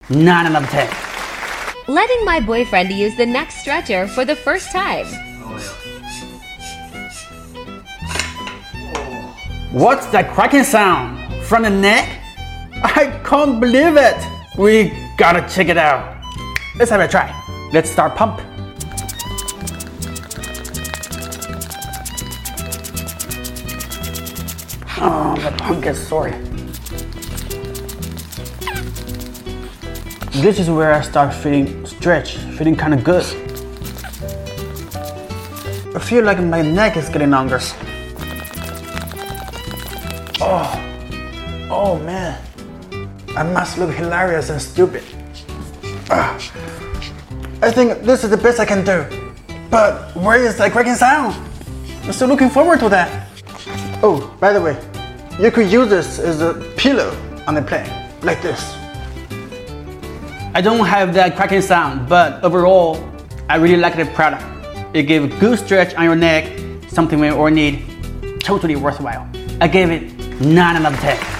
9 out of 10. Letting my boyfriend use the neck stretcher for the first time. What's that cracking sound? From the neck? I can't believe it! We gotta check it out. Let's have a try. Let's start pump. Oh, the pump gets sore. This is where I start feeling feeling kind of good. I feel like my neck is getting longer. Oh man, I must look hilarious and stupid. I think this is the best I can do. But where is that cracking sound? I'm still looking forward to that. Oh, by the way, you could use this as a pillow on the plane, like this. I don't have that cracking sound, but overall, I really like the product. It gives a good stretch on your neck, something we all need. Totally worthwhile. I gave it 9 out of 10.